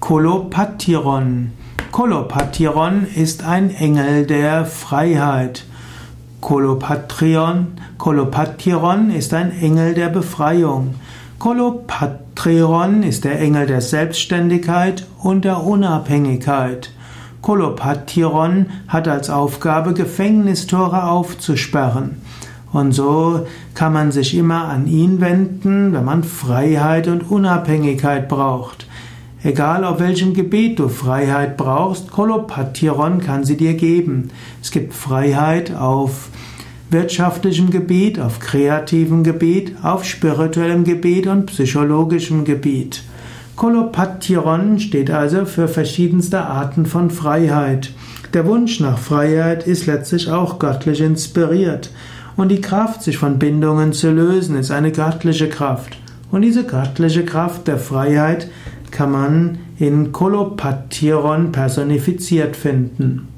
Kolopattiron. Kolopattiron ist ein Engel der Freiheit. Kolopattiron ist ein Engel der Befreiung. Kolopattiron ist der Engel der Selbstständigkeit und der Unabhängigkeit. Kolopattiron hat als Aufgabe, Gefängnistore aufzusperren. Und so kann man sich immer an ihn wenden, wenn man Freiheit und Unabhängigkeit braucht. Egal auf welchem Gebiet du Freiheit brauchst, Kolopattiron kann sie dir geben. Es gibt Freiheit auf wirtschaftlichem Gebiet, auf kreativem Gebiet, auf spirituellem Gebiet und psychologischem Gebiet. Kolopattiron steht also für verschiedenste Arten von Freiheit. Der Wunsch nach Freiheit ist letztlich auch göttlich inspiriert. Und die Kraft, sich von Bindungen zu lösen, ist eine göttliche Kraft. Und diese göttliche Kraft der Freiheit kann man in Kolopattiron personifiziert finden.